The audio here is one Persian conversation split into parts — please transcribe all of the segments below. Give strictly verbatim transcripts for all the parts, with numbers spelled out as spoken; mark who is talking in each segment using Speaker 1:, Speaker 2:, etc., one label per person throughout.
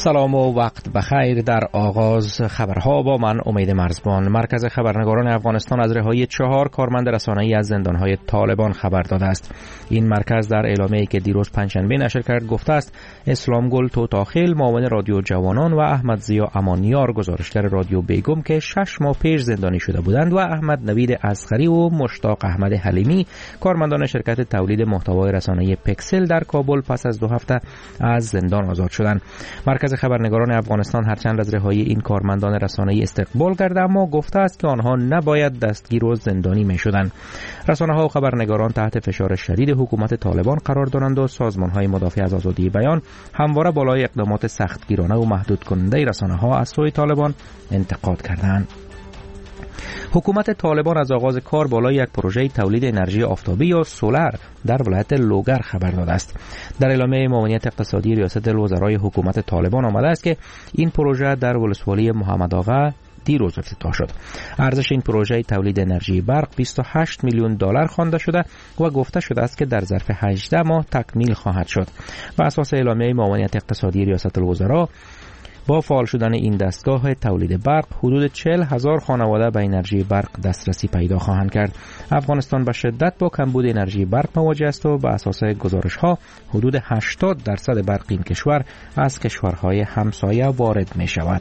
Speaker 1: سلام و وقت بخیر. در آغاز خبرها با من امید مرزبان. مرکز خبرنگاران افغانستان از رهایی چهار کارمند رسانه‌ای از زندانهای طالبان خبر داده است. این مرکز در اعلامیه‌ای که دیروز پنجشنبه نشر کرد گفته است اسلام گل توتاخیل، معاون رادیو جوانان، و احمد ضیا امانیار، گزارشگر رادیو بیگم که شش ماه پیش زندانی شده بودند، و احمد نوید اصغری و مشتاق احمد حلیمی، کارمندان شرکت تولید محتوای رسانه‌ای پکسل در کابل، پس از دو هفته از زندان آزاد شدند. مرکز خبرنگاران افغانستان هرچند از رهایی این کارمندان رسانه‌ای استقبال کرده، اما گفته است که آنها نباید دستگیر و زندانی می‌شدند. رسانه‌ها و خبرنگاران تحت فشار شدید حکومت طالبان قرار دارند و سازمان‌های مدافع از آزادی بیان همواره بالای اقدامات سختگیرانه و محدود کننده رسانه‌ها از سوی طالبان انتقاد کردند. حکومت طالبان از آغاز کار بالای یک پروژه تولید انرژی آفتابی یا سولر در ولایت لوگر خبر داده است. در اعلامیه معاونیت اقتصادی ریاست الوزرای حکومت طالبان آمده است که این پروژه در ولسوالی محمد آقا دیروز افتتاح شد. ارزش این پروژه تولید انرژی برق بیست و هشت میلیون دلار خوانده شده و گفته شده است که در ظرف هجده ماه تکمیل خواهد شد. بر اساس اعلامیه معاونیت اقتصادی ریاست الوزرا، با فعال شدن این دستگاه تولید برق حدود چهل هزار خانواده به انرژی برق دسترسی پیدا خواهند کرد. افغانستان به شدت با کمبود انرژی برق مواجه است و به اساس گزارش ها حدود هشتاد درصد برق این کشور از کشورهای همسایه وارد می شود.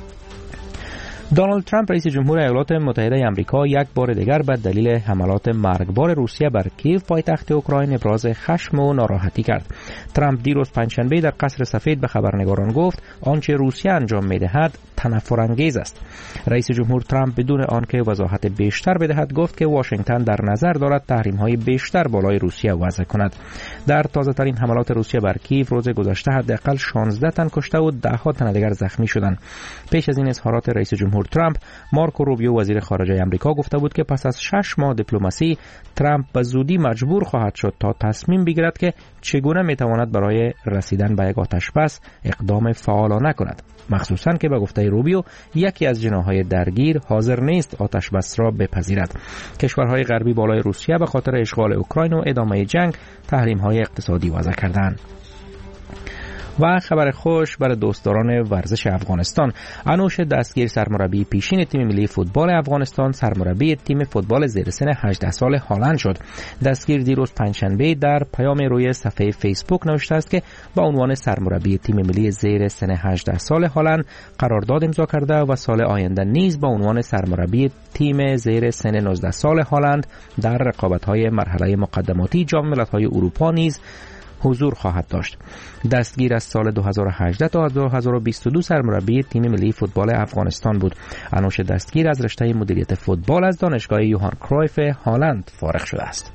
Speaker 1: دونالد ترامپ رئیس جمهور ایالات متحده آمریکا یک بار دیگر به دلیل حملات مرگبار روسیه بر کیف پایتخت اوکراین ابراز خشم و ناراحتی کرد. ترامپ دیروز پنجشنبه در قصر سفید به خبرنگاران گفت آنچه روسیه انجام می‌دهد تنفرانگیز است. رئیس جمهور ترامپ بدون آنکه وضاحت بیشتر بدهد گفت که واشنگتن در نظر دارد تحریم‌های بیشتر بالای روسیه وضع کند. در تازه‌ترین حملات روسیه بر کیف روز گذشته حداقل شانزده تن کشته و ده ها تن دیگر زخمی شدند. پیش از این اظهارات رئیس جمهور ترامپ، مارکو روبیو وزیر خارجه آمریکا گفته بود که پس از شش ماه دیپلماسی ترامپ به زودی مجبور خواهد شد تا تصمیم بگیرد که چگونه میتواند برای رسیدن به یک آتشبس اقدام فعالانه کند، مخصوصاً که به گفته روبیو یکی از جناح‌های درگیر حاضر نیست آتشبس را بپذیرد. کشورهای غربی بالای روسیه به خاطر اشغال اوکراین و ادامه جنگ تحریم‌های اقتصادی وضع کردند. و خبر خوش برای دوستداران ورزش افغانستان، انوش دستگیر سرمربی پیشین تیم ملی فوتبال افغانستان سرمربی تیم فوتبال زیر سن هجده سال هالند شد. دستگیر دیروز پنجشنبه در پیام روی صفحه فیسبوک نوشته است که با عنوان سرمربی تیم ملی زیر سن هجده سال هالند قرارداد امضا کرده و سال آینده نیز با عنوان سرمربی تیم زیر سن نوزده سال هالند در رقابت‌های مرحله مقدماتی جام ملت‌های اروپا نیز حضور خواهد داشت. دستگیر از سال دو هزار و هجده تا دو هزار و بیست و دو سرمربی تیم ملی فوتبال افغانستان بود. انوش دستگیر از رشته مدیریت فوتبال از دانشگاه یوهان کرایف هالند فارغ شده است.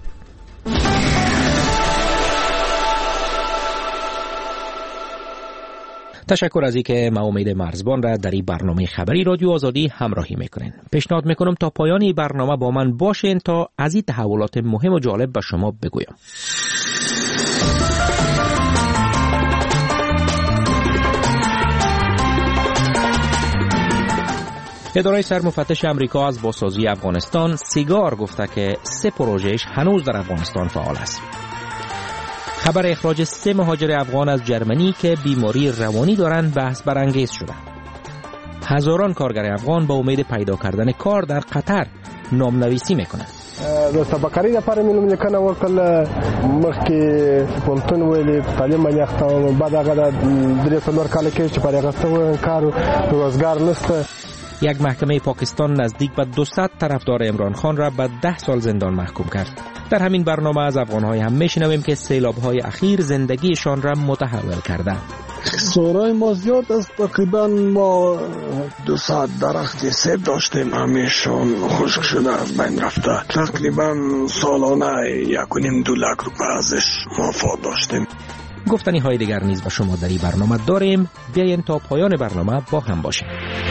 Speaker 1: تشکر از اینکه ما امید مرزبان را در این برنامه خبری رادیو آزادی همراهی میکنین. پیشنهاد میکنم تا پایان این برنامه با من باشین تا از این تحولات مهم و جالب به شما بگویم. اداره سرمفتش امریکا از بازسازی افغانستان سیگار گفته که سه پروژهش هنوز در افغانستان فعال است. خبر اخراج سه مهاجر افغان از جرمنی که بیماری روانی دارند بحث برانگیز شده. هزاران کارگر افغان با امید پیدا کردن کار در قطر نامنویسی میکنند.
Speaker 2: د سبقري لپاره مې لیکنه وکړه، مخکې پونتون ویلې تعلیم باندې اخته، بعد هغه د درې څلور کال کې چې پر هغه ستو کار روزګار نشته.
Speaker 1: یک محکمه پاکستان نزدیک به دویست طرفدار عمران خان را به ده سال زندان محکوم کرد. در همین برنامه از افغان‌های هم میشنویم که سیلاب‌های اخیر زندگیشان را متحول کرده.
Speaker 3: سورای ما زیاد است، تقریبا ما دو ساعت درخت سیب داشتیم، همیشون خشک شده از بین رفته. تقریبا سالانه یک و نیم دو لک روپه ازش مفاد داشتیم.
Speaker 1: گفتنی های دیگر نیز به شما در این برنامه داریم. بیاین تا پایان برنامه با هم باشیم.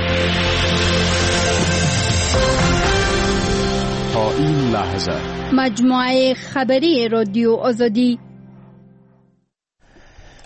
Speaker 4: تا این لحظه
Speaker 5: مجموعه خبری رادیو آزادی.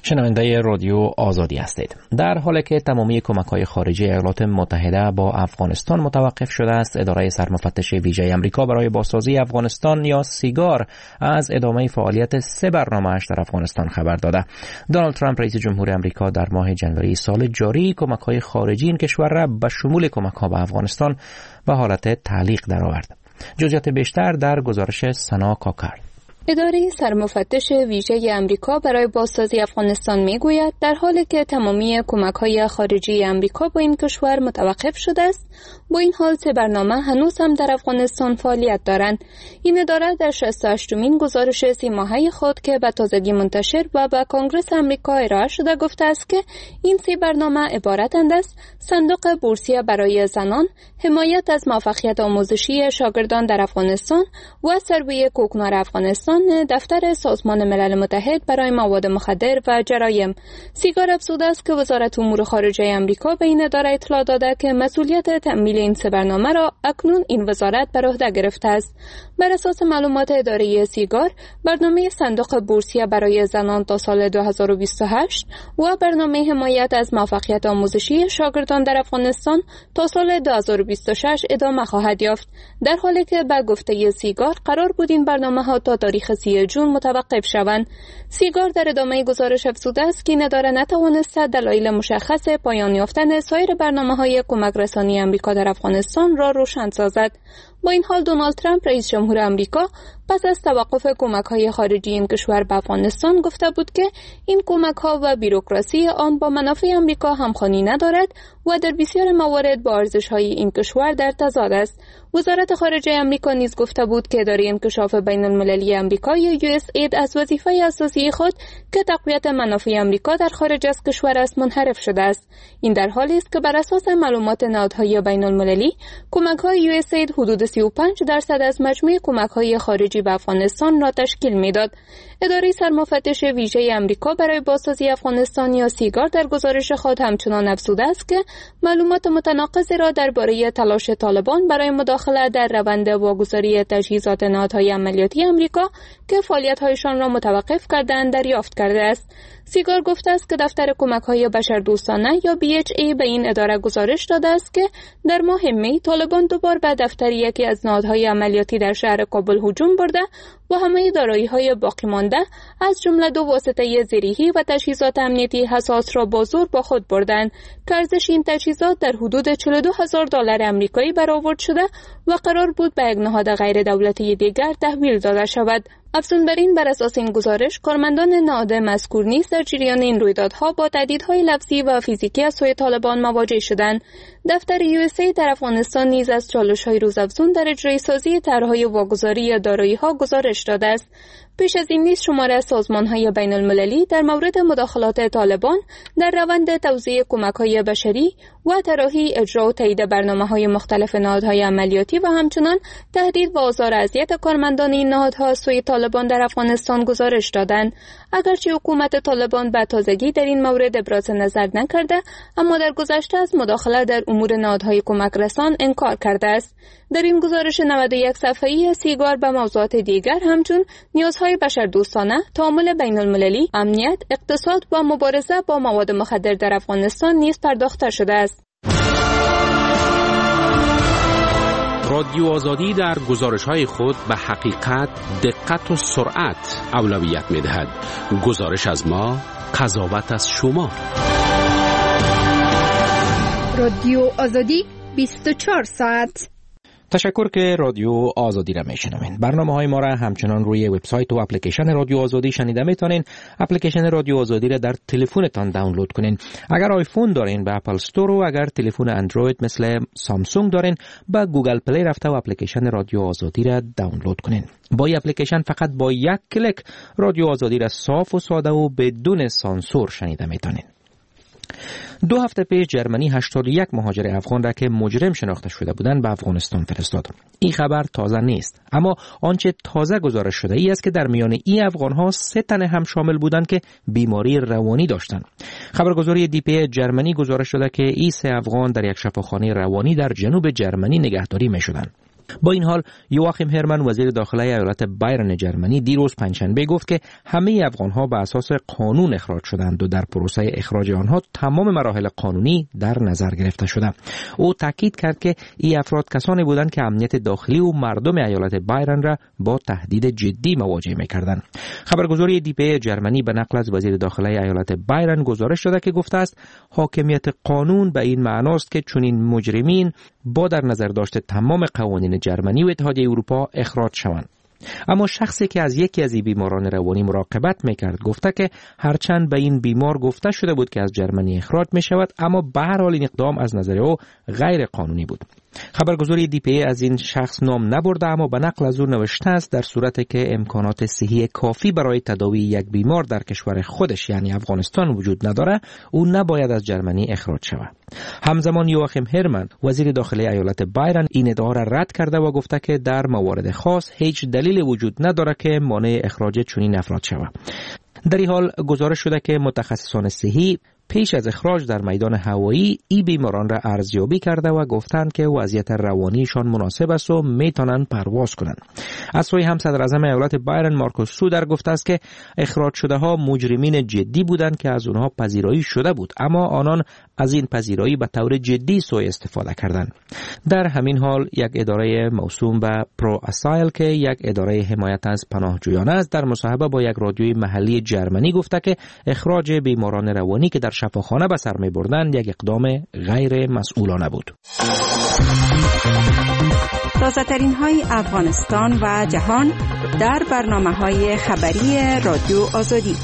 Speaker 1: شنونده رادیو آزادی هستید. در حالی که تمامی کمک‌های خارجی ایالات متحده با افغانستان متوقف شده است، اداره سرمفتش ویژه آمریکا برای بازسازی افغانستان یا سیگار از ادامه فعالیت سه برنامه‌اش در افغانستان خبر داده. دونالد ترامپ رئیس جمهور آمریکا در ماه جنوری سال جاری کمک‌های خارجی این کشور را به شمول کمک‌ها به افغانستان به حالت تعلیق درآورد. جزئیات بیشتر در گزارش سنا کاکر.
Speaker 5: اداره سرمفتش ویژه آمریکا برای بازسازی افغانستان میگوید در حالی که تمامی کمک‌های خارجی آمریکا با این کشور متوقف شده است، با این حال سه برنامه هنوز هم در افغانستان فعالیت دارند. این اداره در شصت و هشتمین گزارش سی ماهه خود که به تازگی منتشر و به کنگره آمریکا ارائه شده گفته است که این سه برنامه عبارتند از صندوق بورسیه برای زنان، حمایت از موفقیت آموزشی شاگردان در افغانستان و سروی کوکنار افغانستان، دفتر سازمان ملل متحد برای مواد مخدر و جرایم. سیگار افزوده است که وزارت امور خارجه آمریکا به این اداره اطلاع داده که مسئولیت تأمیل این سه برنامه را اکنون این وزارت بر عهده گرفته است. بر اساس معلومات اداره سیگار، برنامه صندوق بورسیه برای زنان تا سال دو هزار و بیست و هشت و برنامه حمایت از موفقیت آموزشی شاگردان در افغانستان تا سال دو هزار و بیست و شش ادامه خواهد یافت، در حالی که به گفته سیگار قرار بود این برنامه‌ها تا تاریخ سی جون متوقف شوند. سیگار در ادامه گزارش افزوده است که این اداره نتوانسته دلایل مشخص پایان یافتن سایر برنامه‌های کمک رسانی آمریکا در افغانستان را روشن سازد. با این حال دونالد ترامپ رئیس جمهور آمریکا پس از توقف کمک‌های خارجی این کشور به افغانستان گفته بود که این کمک‌ها و بیروکراسی آن با منافع آمریکا همخوانی ندارد و در بسیار موارد با ارزش‌های این کشور در تضاد است. وزارت خارجه آمریکا نیز گفته بود که اداره انکشاف بین‌المللی آمریکا یا یو اس اید از وظیفه اساسی خود که تقویت منافع آمریکا در خارج از کشور است منحرف شده است. این در حالی است که بر اساس معلومات نهادهای بین‌المللی کمک‌های یو اس اید حدود سی و پنج درصد از مجموع کمک‌های خارجی به افغانستان را تشکیل می‌داد. اداره سرمفتش ویژه آمریکا برای بازسازی افغانستان یا سیگار در گزارش خود همچنان افزوده است که معلومات متناقضی را درباره تلاش طالبان برای مداخله در روند واگذاری تجهیزات نهادهای عملیاتی آمریکا که فعالیت‌هایشان را متوقف کردند دریافت کرده است. سیگار گفته است که دفتر کمک‌های بشردوستانه یا بی اچ ای به این اداره گزارش داده است که در ماه می طالبان دوبار به دفتر یکی از نهادهای عملیاتی در شهر کابل هجوم برده و همه دارایی‌های باقی مانده از جمله دو واسطه زیریحی و تجهیزات امنیتی حساس را با زور با خود بردند که ارزش این تجهیزات در حدود چهل و دو هزار دلار آمریکایی برآورد شده و قرار بود به یک نهاد غیر دولتی دیگر تحویل داده شود. افزون بر این، بر اساس این گزارش کارمندان نهاد مذکور نیز در جریان این رویدادها با تهدیدهای لفظی و فیزیکی از سوی طالبان مواجه شدند. دفتر یو اس ای در افغانستان نیز از چالش‌های روزافزون در اجرای سازی طرح‌های واگذاری دارایی‌ها گزارش داده است. پیش از این نیز شماره سازمان‌های بین‌المللی در مورد مداخلات طالبان در روند توزیع کمک‌های بشری و طراحی اجرا و تایید برنامه‌های مختلف نهادهای عملیاتی و همچنان تهدید و آزار و اذیت کارمندان این نهادها از سوی طالبان در افغانستان گزارش دادند. اگرچه حکومت طالبان به تازگی در این مورد ابراز نظر نکرده، اما در گذشته از مداخله در امور نهادهای کمک رسان انکار کرده است. در این گزارش نود و یک صفحه‌ای سیگار به موضوعات دیگر همچون نیازهای بشردوستانه، تعامل بین‌المللی، امنیت، اقتصاد و مبارزه با مواد مخدر در افغانستان نیز پرداخته شده است.
Speaker 6: رادیو آزادی در گزارش‌های خود به حقیقت، دقت و سرعت اولویت می‌دهد. گزارش از ما، قضاوت از شما.
Speaker 7: رادیو آزادی بیست و چهار ساعت.
Speaker 1: تشکر که رادیو آزادی را میشنوین. برنامه‌های ما را همچنان روی وبسایت و اپلیکیشن رادیو آزادی شنیده میتونین. اپلیکیشن رادیو آزادی را در تلفنتان دانلود کنین. اگر آیفون دارین به اپل استور و اگر تلفن اندروید مثل سامسونگ دارین به گوگل پلی رفته و اپلیکیشن رادیو آزادی را دانلود کنین. با این اپلیکیشن فقط با یک کلیک رادیو آزادی را صاف و ساده و بدون سانسور شنیده میتونین. دو هفته پیش جرمنی هشتاد و یک مهاجر افغان را که مجرم شناخته شده بودند به افغانستان فرستاد. این خبر تازه نیست، اما آنچه تازه گزارش شده ای است که در میان این افغان‌ها سه تن هم شامل بودند که بیماری روانی داشتند. خبرگزاری دی پی جرمنی گزارش داده که این سه افغان در یک شفاخانه روانی در جنوب جرمنی نگهداری می‌شدند. با این حال یواخیم هرمن وزیر داخلی ایالت بایرن جرمنی دیروز پنجشنبه گفت که همه افغان‌ها به اساس قانون اخراج شدند و در پروسه اخراج آنها تمام مراحل قانونی در نظر گرفته شده. او تاکید کرد که این افراد کسانی بودند که امنیت داخلی و مردم ایالت بایرن را با تهدید جدی مواجه می‌کردند. خبرگزاری دی پی جرمنی به نقل از وزیر داخلی ایالت بایرن گزارش داده که گفته است حاکمیت قانون به این معناست که چنین مجرمین با در نظر داشت تمام قوانین جرمنی و اتحادیه اروپا اخراج شوند. اما شخصی که از یکی از این بیماران روانی مراقبت میکرد گفته که هرچند به این بیمار گفته شده بود که از جرمنی اخراج میشود، اما به هر حال این اقدام از نظر او غیر قانونی بود. خبرگزاری دی پی از این شخص نام نبرده، اما به نقل از او نوشته است در صورتی که امکانات صحی کافی برای تداوی یک بیمار در کشور خودش یعنی افغانستان وجود نداره، او نباید از جرمنی اخراج شود. همزمان یواخیم هرمن وزیر داخلی ایالت بایرن این ادعا را رد کرده و گفته که در موارد خاص هیچ دلیل وجود نداره که مانع اخراج چنین افراد شود. در این حال گزارش شده که متخصصان صحی پیش از اخراج در میدان هوایی ای بیماران را ارزیابی کرده و گفتند که وضعیت روانیشان مناسب است و میتونن پرواز کنند. از سوی هم صدر اعظم ایالت بایرن مارکوس سودر گفته است که اخراج شده ها مجرمین جدی بودند که از اونها پذیرایی شده بود، اما آنان از این پذیرایی به طور جدی سوء استفاده کردند. در همین حال یک اداره موسوم به پرو اسایل که یک اداره حمایت از پناهجویان است در مصاحبه با یک رادیوی محلی جرمنی گفته که اخراج بیماران روانی که در شفاخانه به سر می‌بردند یک اقدام غیر مسئولانه بود.
Speaker 8: تازه‌ترین های افغانستان و جهان در برنامه‌های خبری رادیو آزادی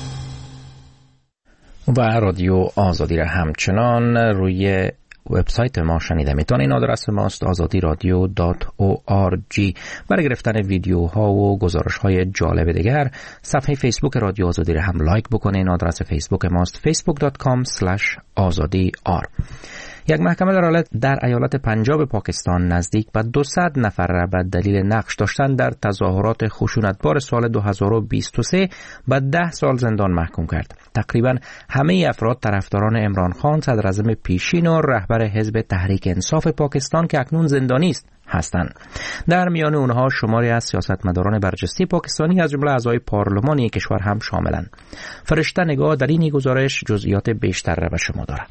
Speaker 1: و رادیو آزادی را همچنان روی وبسایت ما شنیده میتونید. این آدرس ماست آزادی رادیو دات او آر جی. برای گرفتن ویدیوها و گزارش‌های جالب دیگر صفحه فیسبوک رادیو آزادی را هم لایک بکنید. آدرس فیسبوک ماست فیسبوک دات کام اسلش آزادی آر. یک محکمه در ایالت در ایالت پنجاب پاکستان نزدیک به دویست نفر را به دلیل نقش داشتن در تظاهرات خشونتبار سال دو هزار و بیست و سه به ده سال زندان محکوم کرد. تقریبا همه افراد طرفداران عمران خان صدراعظم پیشین و رهبر حزب تحریک انصاف پاکستان که اکنون زندانی است هستند. در میان اونها شماری از سیاستمداران برجسته پاکستانی از جمله اعضای پارلمان کشور هم شاملند. فرشته نگاه در این گزارش جزئیات بیشتر را به شما دارد.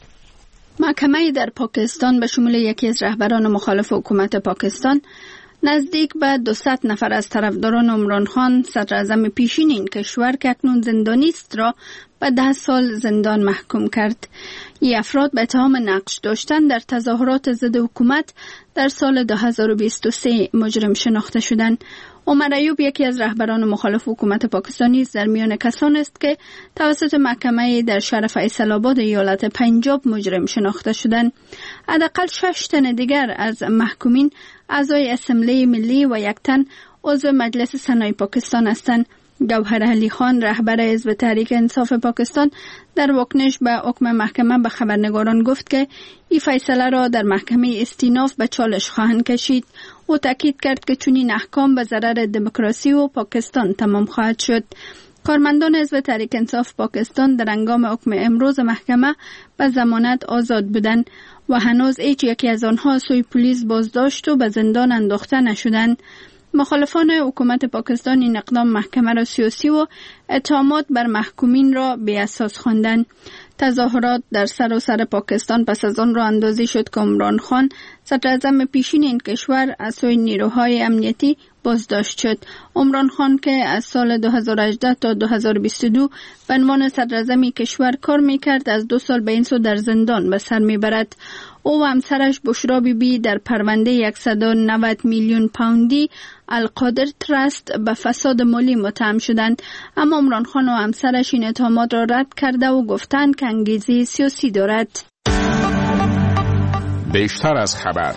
Speaker 9: محکمه در پاکستان به شمول یکی از رهبران مخالف حکومت پاکستان نزدیک به دویست نفر از طرفداران عمران خان صدراعظم پیشین این کشور که اکنون زندانی است را به ده سال زندان محکوم کرد. این افراد به اتهام نقش داشتن در تظاهرات ضد حکومت در سال دو هزار و بیست و سه مجرم شناخته شدند. عمر ایوب یکی از رهبران مخالف حکومت پاکستانی است در میان کسان است که توسط محکمه در شهر فیصل آباد ایالت پنجاب مجرم شناخته شدند. حداقل شش تن دیگر از محکومین اعضای اسمبلی ملی و یک تن عضو مجلس سنای پاکستان هستند. گوهر علی خان رهبر حزب تحریک انصاف پاکستان در واکنش به حکم محکمه به خبرنگاران گفت که این فیصله را در محکمه استیناف به چالش خواهند کشید. او تاکید کرد که چنین احکام به ضرر دموکراسی و پاکستان تمام خواهد شد. کارمندان حزب تحریک انصاف پاکستان در هنگام حکم امروز محکمه به ضمانت آزاد بودند و هنوز هیچ یکی از آنها سوی پلیس بازداشت و به زندان انداخته نشدند. مخالفان حکومت پاکستان این اقدام محکمه را سیاسی و اتهامات بر محکومین را بی اساس خواندند. تظاهرات در سراسر پاکستان پس از آن را اندازی شد که عمران خان صدراعظم پیشین این کشور از سوی نیروهای امنیتی بازداشت شد. عمران خان که از سال دو هزار و هجده تا دو هزار و بیست و دو به عنوان صدراعظم کشور کار میکرد از دو سال به این سو در زندان به سر میبرد. او و همسرش بشرا بی بی در پرونده صد و نود میلیون پوندی القادر ترست به فساد مالی متهم شدند، اما عمران خان و همسرش این اتهامات را رد کرده و گفتند که انگیزه سیاسی دارد.
Speaker 4: بیشتر از خبر.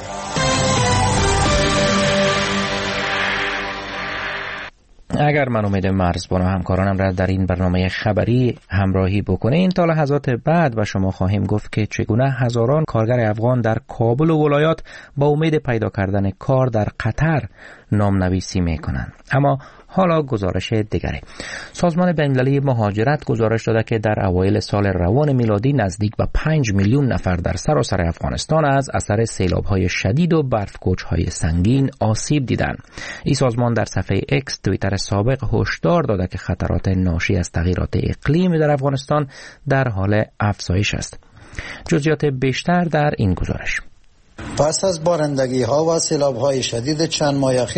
Speaker 1: اگر من امید مرزبان و همکارانم را در این برنامه خبری همراهی بکنین تا لحظات بعد و شما خواهیم گفت که چگونه هزاران کارگر افغان در کابل و ولایات با امید پیدا کردن کار در قطر نامنویسی میکنند. اما حالا گزارش دیگری. سازمان بین‌المللی مهاجرت گزارش داده که در اوایل سال روان میلادی نزدیک به پنج میلیون نفر در سراسر افغانستان از اثر سیلاب‌های شدید و برف‌کوچ‌های سنگین آسیب دیدند. این سازمان در صفحه اکس توییتر سابق هشدار داده که خطرات ناشی از تغییرات اقلیم در افغانستان در حال افزایش است. جزئیات بیشتر در این گزارش.
Speaker 10: پس از بارندگی‌ها و سیلاب‌های شدید چند ماه